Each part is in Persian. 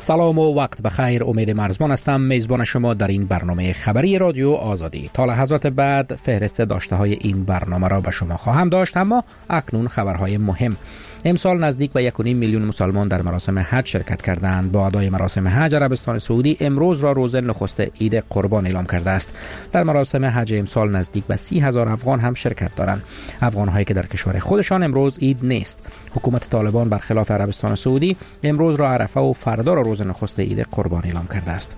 سلام و وقت بخیر. امید مرزبان هستم، میزبان شما در این برنامه خبری رادیو آزادی. تا لحظات بعد فهرست داشته های این برنامه را به شما خواهم داشت، اما اکنون خبرهای مهم. امسال نزدیک به 1.5 میلیون مسلمان در مراسم حج شرکت کردند. با ادای مراسم حج، عربستان سعودی امروز را روز نخست عید قربان اعلام کرده است. در مراسم حج امسال نزدیک به 30,000 افغان هم شرکت دارند. افغان‌هایی که در کشور خودشان امروز عید نیست. حکومت طالبان برخلاف عربستان سعودی امروز را عرفه و فردا را روز نخست عید قربان اعلام کرده است.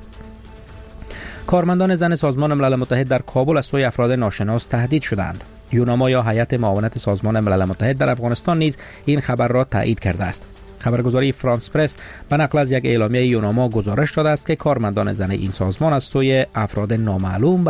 کارمندان زن سازمان ملل متحد در کابل از سوی افراد ناشناس تهدید شدند. یوناما یا هیئت معاونت سازمان ملل متحد در افغانستان نیز این خبر را تایید کرده است. خبرگزاری فرانس پرس به نقل از یک اعلامیه یوناما گزارش داده است که کارمندان زن این سازمان از سوی افراد نامعلوم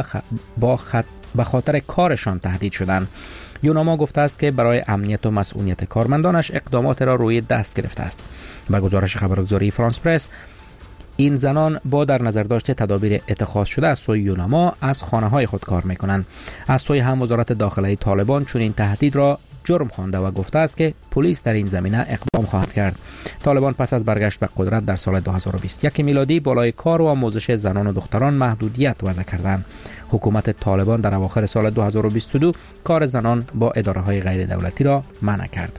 به خاطر کارشان تهدید شدند. یوناما گفته است که برای امنیت و مسئولیت کارمندانش اقدامات را روی دست گرفته است. به گزارش خبرگزاری فرانس پرس، این زنان با در نظر داشته تدابیر اتخاذ شده از سوی یوناما از خانه‌های خود کار می‌کنند. از سوی هم وزارت داخله طالبان چون این تهدید را جرم خوانده و گفته است که پلیس در این زمینه اقدام خواهد کرد. طالبان پس از برگشت به قدرت در سال 2021 میلادی بالای کار و آموزش زنان و دختران محدودیت وضع کردند. حکومت طالبان در اواخر سال 2022 کار زنان با اداره‌های غیر دولتی را منع کرد.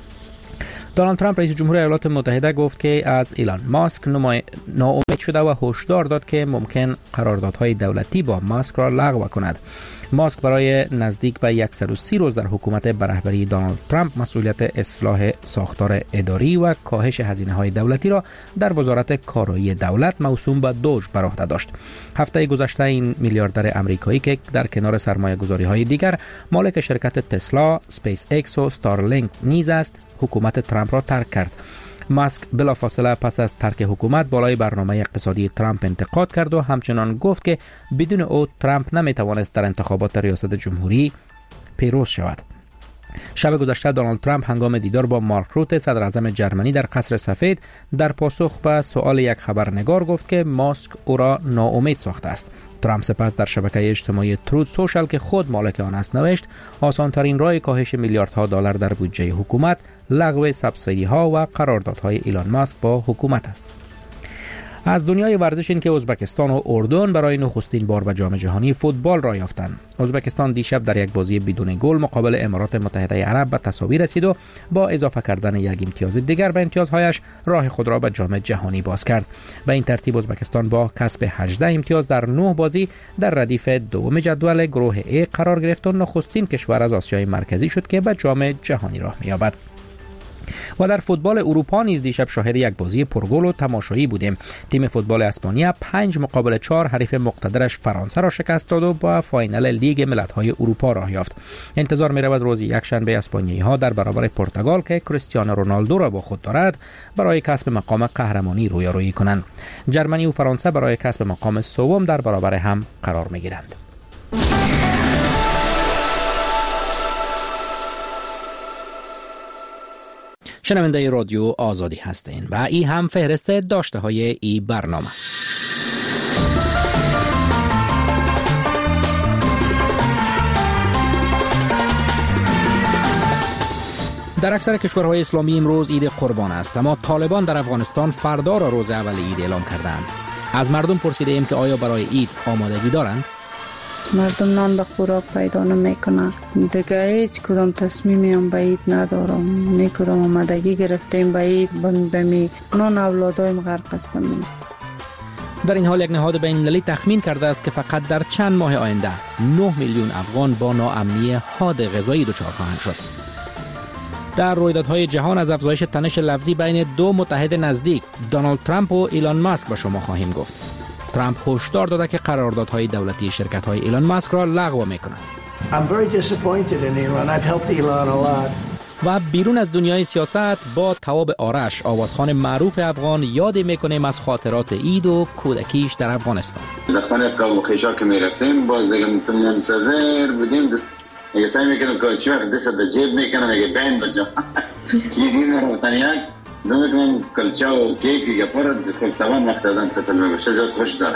دونالد ترامپ رئیس جمهور ایالات متحده گفت که از ایلان ماسک ناامید شده و هشدار داد که ممکن قراردادهای دولتی با ماسک را لغو کند. ماسک برای نزدیک به 130 روز در حکومت به رهبری دونالد ترامپ مسئولیت اصلاح ساختار اداری و کاهش هزینه‌های دولتی را در وزارت کارایی دولت موسوم به دوج بر عهده داشت. هفته گذشته این میلیاردر آمریکایی که در کنار سرمایه‌گذاری‌های دیگر مالک شرکت تسلا، اسپیس ایکس و استارلینک نیز است، حکومت ترامپ را ترک کرد. ماسک بلافاصله پس از ترک حکومت بالای برنامه اقتصادی ترامپ انتقاد کرد و همچنان گفت که بدون او ترامپ نمیتوانست در انتخابات ریاست جمهوری پیروز شود. شب گذشته دونالد ترامپ هنگام دیدار با مارک روته صدر اعظم جرمنی در قصر سفید در پاسخ به سؤال یک خبرنگار گفت که ماسک او را ناامید ساخته است. ترامپ سپس در شبکه اجتماعی ترود سوشال که خود مالک آن است نوشت آسان ترین راه کاهش میلیاردها دلار در بودجه حکومت لغو سبسیدی ها و قراردادهای ایلان ماسک با حکومت است. از دنیای ورزش این که ازبکستان و اردن برای نخستین بار به جام جهانی فوتبال را یافتند. ازبکستان دیشب در یک بازی بدون گل مقابل امارات متحده عرب به تساوی رسید و با اضافه کردن یک امتیاز دیگر به امتیازهایش راه خود را به جام جهانی باز کرد. به این ترتیب ازبکستان با کسب 18 امتیاز در 9 بازی در ردیف دوم جدول گروه A قرار گرفت و نخستین کشور از آسیای مرکزی شد که به جام جهانی راه می‌یابد. و در فوتبال اروپا نیز دیشب شاهد یک بازی پرگل و تماشایی بودیم. تیم فوتبال اسپانیا 5-4 حریف مقتدرش فرانسه را شکست داد و با فاینال لیگ ملت‌های اروپا راه یافت. انتظار می‌رود روز یکشنبه اسپانیایی‌ها در برابر پرتغال که کریستیانو رونالدو را با خود دارد برای کسب مقام قهرمانی رویارویی کنند. جرمنی و فرانسه برای کسب مقام سوم در برابر هم قرار می‌گیرند. شنونده رادیو آزادی هستین و این هم فهرست داشته های این برنامه. در اکثر کشورهای اسلامی امروز عید قربان است، اما طالبان در افغانستان فردا را روز اول عید اعلام کردند. از مردم پرسیده ایم که آیا برای عید آمادگی دارند؟ مردم نان به خوراک پیدا نمیکنن. دیگه هیچ کدام تصمیمی هم به عید ندارم. نه کدام آمادگی گرفتیم به عید بمی نان اولادایم غرق هستم. در این حال یک نهاد بین‌المللی تخمین کرده است که فقط در چند ماه آینده 9 میلیون افغان با ناامنی حاد غذایی دچار خواهند شد. در رویدادهای جهان از افزایش تنش لفظی بین دو متحد نزدیک دونالد ترامپ و ایلان ماسک به شما خواهیم گفت. ترامپ هشدار داده که قراردادهای دولتی شرکت‌های ایلان ماسک را لغو می‌کند. و بیرون از دنیای سیاست با تواب آرش، آوازخوان معروف افغان، یاد می‌کنیم از خاطرات عید و کودکیش در افغانستان. زخمانی قبل خیشا که می‌رفتیم باز دیگه منتظر بودیم. اگه سعی می‌کنم که چی وقت دست به جیب می‌کنم اگه بین بجا. کلیدی رو تنیاک دمیکنم کلچه و کیک یا پرد خود تمام وقت آدم تفلمه بشه زیاد خوش داره.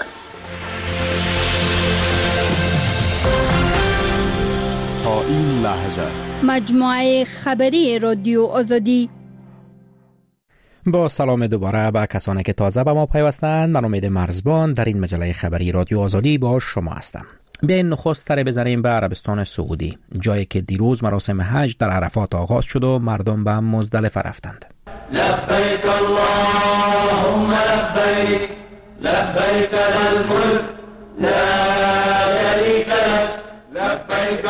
تا این لحظه مجموعه خبری رادیو آزادی. با سلام دوباره به کسانی که تازه به ما پیوستند. من امید مرزبان در این مجله خبری رادیو آزادی با شما هستم. بیاین نخست سر بزنیم به عربستان سعودی، جایی که دیروز مراسم حج در عرفات آغاز شد و مردم به مزدلفه رفتند. لبیک اللهم لبیک، لبیک الملک لا شریک لک، لبیک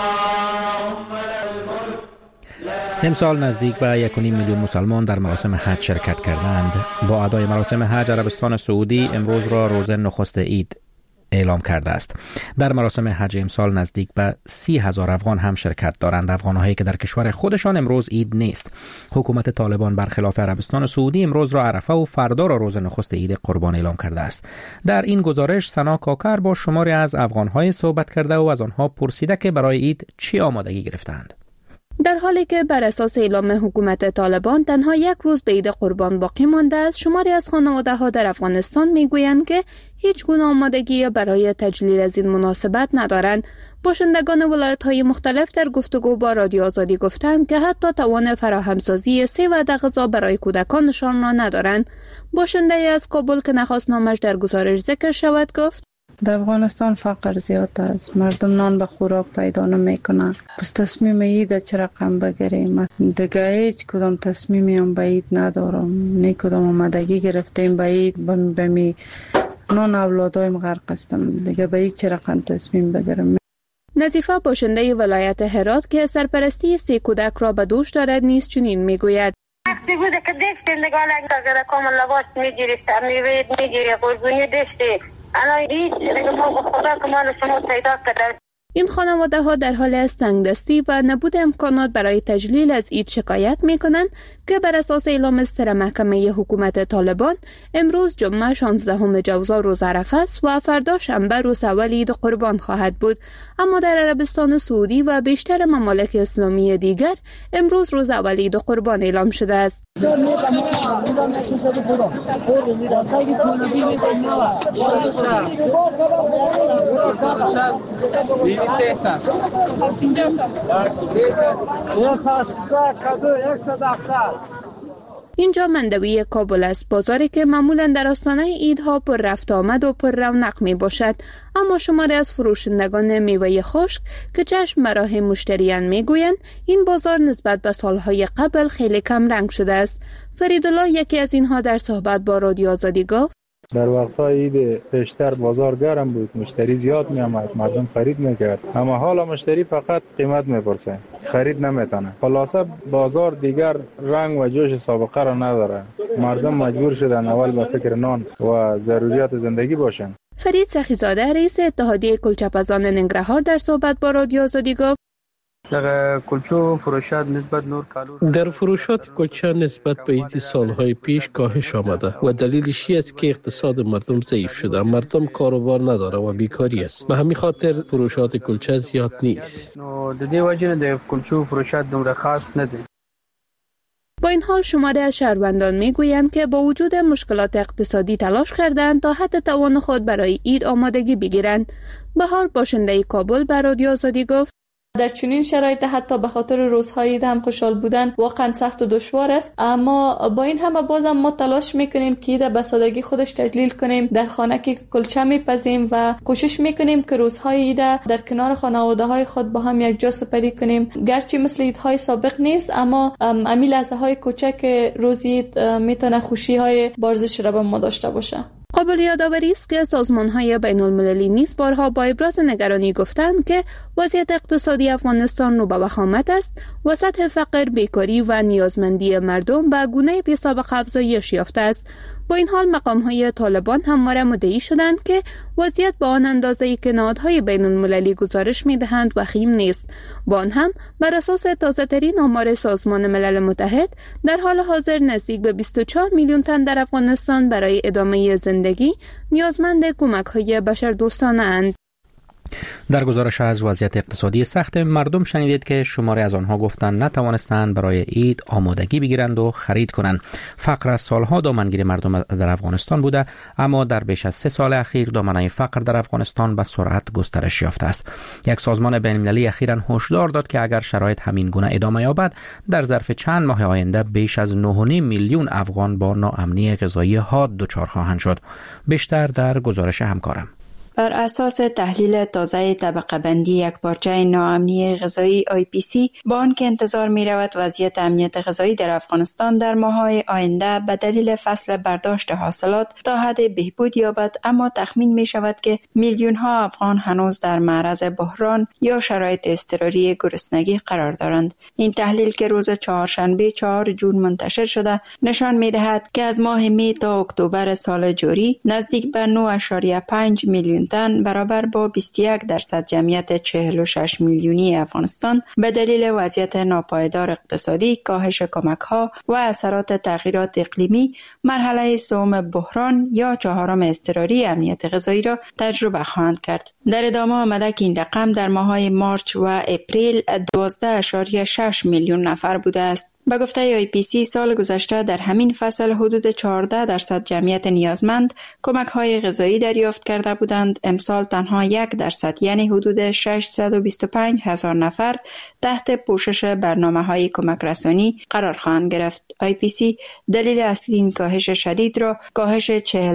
اللهم الملک. امسال نزدیک به 1.5 میلیون مسلمان در مراسم حج شرکت کردند. با ادای مراسم حج، عربستان سعودی امروز را روز نخست عید اعلام کرده است. در مراسم حج امسال نزدیک به 30,000 افغان هم شرکت دارند، افغان‌هایی که در کشور خودشان امروز عید نیست. حکومت طالبان برخلاف عربستان سعودی امروز را عرفه و فردا را روز نخست عید قربان اعلام کرده است. در این گزارش سنا کاکر با شماری از افغان‌های صحبت کرده و از آنها پرسیده که برای عید چی آمادگی گرفتند. در حالی که بر اساس اعلام حکومت طالبان تنها 1 روز به عید قربان باقی مانده است، شماری از خانواده‌ها در افغانستان میگویند که هیچ گونه آمادگی برای تجلیل از این مناسبت ندارند. باشندگان ولایت‌های مختلف در گفتگو با رادیو آزادی گفتند که حتی توان فراهمسازی 3 وعده غذا برای کودکانشان را ندارند. باشنده از کابل که نخواست نامش در گزارش ذکر شود گفت: در افغانستان فقر زیاد است، مردم نان به خوراک پیدا نمیکنند. پس تصمیم عید چه رقم بگیریم؟ دیگه هیچ کدام تصمیمی هم به عید ندارم، نه کدام آمادگی گرفتیم به عید. بمی نان اولادایم غرق هستم، دیگه به عید چه رقم تصمیم بگیرم؟ نظیفه باشنده ولایت هرات که سرپرستی 3 کودک را به دوش دارد نیز چنین میگوید: وقتی بوده که دشتی نگالک داگره کامل لباس میگیری، میوید میگیری، قربونی دشتی الان هیچ دیگه ما به خدا که ما شما پیدا کرده. این خانواده ها در حال از تنگدستی و نبود امکانات برای تجلیل از عید شکایت می کنند که بر اساس اعلام سر محکمه حکومت طالبان امروز جمعه 16 جوزا روز عرفه است و فردا شنبه روز اول عید قربان خواهد بود. اما در عربستان سعودی و بیشتر ممالک اسلامی دیگر امروز روز اول عید قربان اعلام شده است. اینجا مندوی کابل است، بازاری که معمولا در آستانه عیدها پر رفت آمد و پر رونق می باشد. اما شماری از فروشندگان میوه خشک که چشم به راه مشتریان می گویند این بازار نسبت به سالهای قبل خیلی کم رنگ شده است. فریدالله یکی از اینها در صحبت با رادیو آزادی گفت: در وقت‌های عید پیشتر بازار گرم بود، مشتری زیاد می آمد، مردم خرید میکرد. اما حالا مشتری فقط قیمت میپرسه، خرید نمیتونه. خلاصه بازار دیگر رنگ و جوش سابقه را نداره. مردم مجبور شدن اول به فکر نان و ضروریات زندگی باشند. فرید سخیزاده رئیس اتحادیه کلچه‌پزان ننگرهار در صحبت با رادیو آزادی گفت: در کلچه فروشات نسبت نور کالور در فروشات کلچه نسبت به عید سالهای پیش کاهش آمده و دلیلش است که اقتصاد مردم ضعیف شده، مردم کاروبار نداره و بیکاری است. به همین خاطر فروشات کلچه زیاد نیست. د دې وجه د کلچه فروشات دومره خاص نه دي. با این حال شماری از شهروندان میگویند که با وجود مشکلات اقتصادی تلاش کردند تا حد توان خود برای عید آمادگی بگیرند. بهار باشنده کابل به رادیو آزادی گفت: در چنین شرایط حتی به خاطر روزهای عید هم خوشحال بودن واقعا سخت و دشوار است، اما با این همه بازم ما تلاش میکنیم که عید به سادگی خودش تجلیل کنیم. در خانه که کلچه میپزیم و کوشش میکنیم که روزهای عید در کنار خانواده های خود با هم یک جا سپری کنیم. گرچه مثل عیدهای سابق نیست، اما امی لحظه های کوچک روز عید میتونه خوشی های بارزش را به ما داشته باشه. قابل یادآوری است که سازمان‌های بین‌المللی نیز بارها با ابراز نگرانی گفتند که وضعیت اقتصادی افغانستان رو به وخامت است و سطح فقر، بیکاری و نیازمندی مردم به گونه بی‌سابقه افزایش یافته است. با این حال مقام‌های طالبان همواره مدعی شدند که وضعیت با آن اندازه‌ای که نهادهای بین‌المللی گزارش می‌دهند وخیم نیست. با آن هم بر اساس تازه‌ترین آمار سازمان ملل متحد در حال حاضر نزدیک به 24 میلیون تن در افغانستان برای ادامه زندگی نیازمند کمک‌های بشردوستانه اند. در گزارش از وضعیت اقتصادی سخت مردم شنیدید که شماری از آنها گفتند نتوانستند برای عید آمادگی بگیرند و خرید کنند. فقر از سالها دامنگیر مردم در افغانستان بوده، اما در بیش از 3 سال اخیر دامنه فقر در افغانستان به سرعت گسترش یافته است. یک سازمان بین‌المللی اخیراً هشدار داد که اگر شرایط همین گونه ادامه یابد در ظرف چند ماه آینده بیش از 9.5 میلیون افغان با ناامنی غذایی حاد دچار خواهند شد. بیشتر در گزارش همکارم. بر اساس تحلیل تازه طبقه بندی یکپارچه ناامنی غذایی IPC، با آنکه انتظار می رود وضعیت امنیت غذایی در افغانستان در ماه‌های آینده به دلیل فصل برداشت حاصلات تا حد بهبود یابد، اما تخمین می شود که میلیون ها افغان هنوز در معرض بحران یا شرایط اضطراری گرسنگی قرار دارند. این تحلیل که روز چهارشنبه 4 جون منتشر شده نشان می دهد که از ماه می تا اکتبر سال جاری نزدیک به 9.5 میلیون تن برابر با 21% جمعیت 46 میلیونی افغانستان به دلیل وضعیت ناپایدار اقتصادی، کاهش کمک‌ها و اثرات تغییرات اقلیمی مرحله سوم بحران یا 4م اضطراری امنیت غذایی را تجربه خواهند کرد. در ادامه آمده که این رقم در ماه‌های مارچ و اپریل 12.6 میلیون نفر بوده است. به گفته IPC سال گذشته در همین فصل حدود 14% جمعیت نیازمند کمک‌های غذایی دریافت کرده بودند. امسال تنها 1% یعنی حدود 625,000 نفر تحت پوشش برنامه‌های کمک رسانی قرار خواهند گرفت. IPC دلیل اصلی این کاهش شدید را کاهش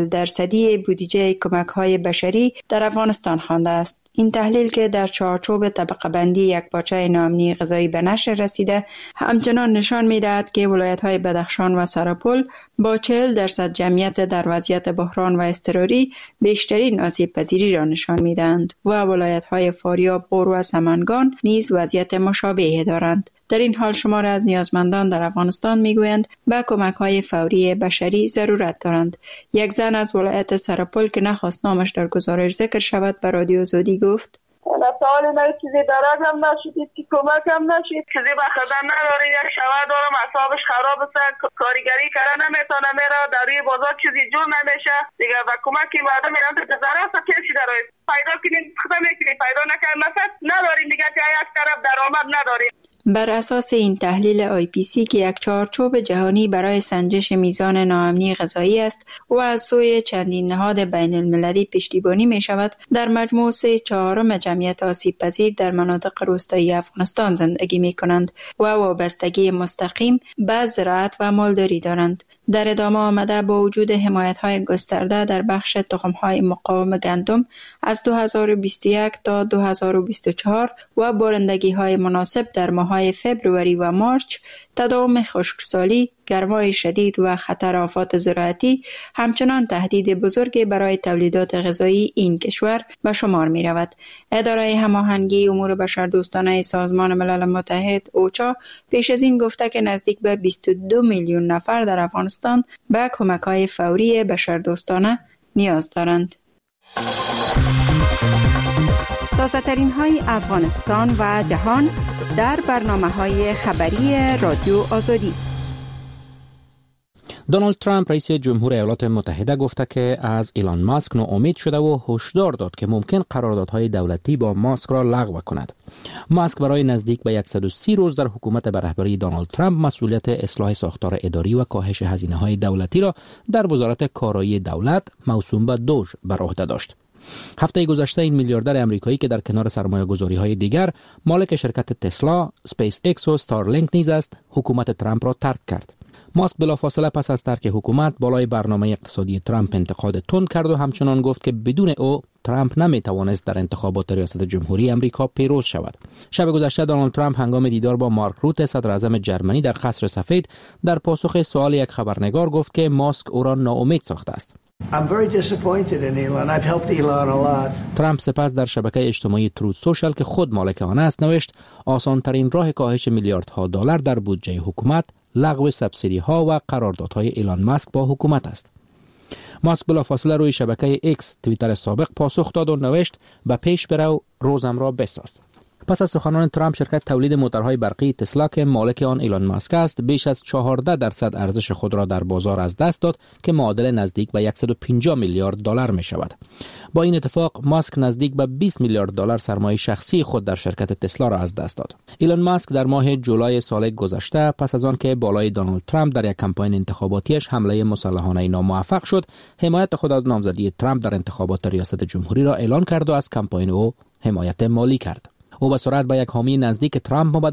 40% بودجه کمک‌های بشری در افغانستان خوانده است. این تحلیل که در چارچوب طبقه بندی یکپارچه ناامنی غذایی به نشر رسیده همچنان نشان می‌دهد که ولایت‌های بدخشان و سرپل با 40% جمعیت در وضعیت بحران و اضطراری بیشترین آسیب پذیری را نشان می‌دهند و ولایت‌های فاریاب، غور و سمنگان نیز وضعیت مشابهی دارند. در این حال شمار از نیازمندان در افغانستان میگویند به کمک‌های فوری بشری ضرورت دارند. یک زن از ولایت سرپل که نخواست نامش در گزارش ذکر شود به رادیو آزادی گفت: سوال من چیزی درازم نشدید که کمکم نشید، چیزی به خدم نداره، یک شوه دارم اعصابش خراب است، کارگری کردن نمیتونه، میره در روی بازار چیزی جور نمیشه دیگه. و کمکی مردم میرن تو ضرورت کسی داره پیدا کنین خدا میکنی، پیدا نکنیم مثلا نداریم دیگه که یک طرف درآمد نداریم. بر اساس این تحلیل IPC که یک چارچوب جهانی برای سنجش میزان ناامنی غذایی است و از سوی چندین نهاد بین المللی پشتیبانی می شود، در مجموع 3/4 جمعیت آسیب پذیر در مناطق روستایی افغانستان زندگی می کنند و وابستگی مستقیم به زراعت و مالداری دارند. در ادامه آمده با وجود حمایت‌های گسترده در بخش تخم‌های مقاوم گندم از 2021 تا 2024 و بارندگی‌های مناسب در ماه‌های فبروری و مارچ، تداوم خشکسالی، گرمای شدید و خطر آفات زراعتی همچنان تهدید بزرگی برای تولیدات غذایی این کشور به شمار می رود. اداره هماهنگی امور بشردوستانه سازمان ملل متحد اوچا پیش از این گفته که نزدیک به 22 میلیون نفر در افغانستان به کمک‌های فوری بشردوستانه نیاز دارند. تازه‌ترین های افغانستان و جهان در برنامه‌های خبری رادیو آزادی. دونالد ترامپ رئیس جمهور ایالات متحده گفته که از ایلان ماسک ناامید شده و هشدار داد که ممکن قراردادهای دولتی با ماسک را لغو کند. ماسک برای نزدیک به 130 روز در حکومت به رهبری دونالد ترامپ مسئولیت اصلاح ساختار اداری و کاهش هزینه‌های دولتی را در وزارت کارایی دولت موسوم به دوج بر عهده داشت. هفته گذشته این میلیاردر امریکایی که در کنار سرمایه‌گذاری‌های دیگر مالک شرکت تسلا، اسپیس ایکس و استارلینک نیز است، حکومت ترامپ را ترک کرد. ماسک بلافاصله پس از ترک حکومت بالای برنامه اقتصادی ترامپ انتقاد تند کرد و همچنان گفت که بدون او ترامپ نمیتوانست در انتخابات ریاست جمهوری امریکا پیروز شود. شب گذشته دونالد ترامپ هنگام دیدار با مارک روته صدر اعظم جرمنی در قصر سفید در پاسخ سوال یک خبرنگار گفت که ماسک او را ناامید ساخته است. ترامپ سپس در شبکه اجتماعی تروت سوشال که خود مالک آن است نوشت آسان ترین راه کاهش میلیاردها دلار در بودجه حکومت لغو سبسیدی ها و قراردادهای ایلان ماسک با حکومت است. ماسک بلافاصله روی شبکه ایکس توییتر سابق پاسخ داد و نوشت به پیش برو روزم را بساز. پس از سخنان ترامپ، شرکت تولید موتورهای برقی تسلا که مالک آن ایلان ماسک است، بیش از 14% ارزش خود را در بازار از دست داد که معادل نزدیک به 150 میلیارد دلار می شود. با این اتفاق، ماسک نزدیک به 20 میلیارد دلار سرمایه شخصی خود در شرکت تسلا را از دست داد. ایلان ماسک در ماه جولای سال گذشته، پس از آن که بالای دونالد ترامپ در یک کمپاین انتخاباتیش حمله مسلحانه ناموفق شد، حمایت خود از نامزدی ترامپ در انتخابات ریاست جمهوری را اعلان کرد و از کمپاین او حمایت مالی کرد. او به سرعت به یک حامی نزدیک ترامپ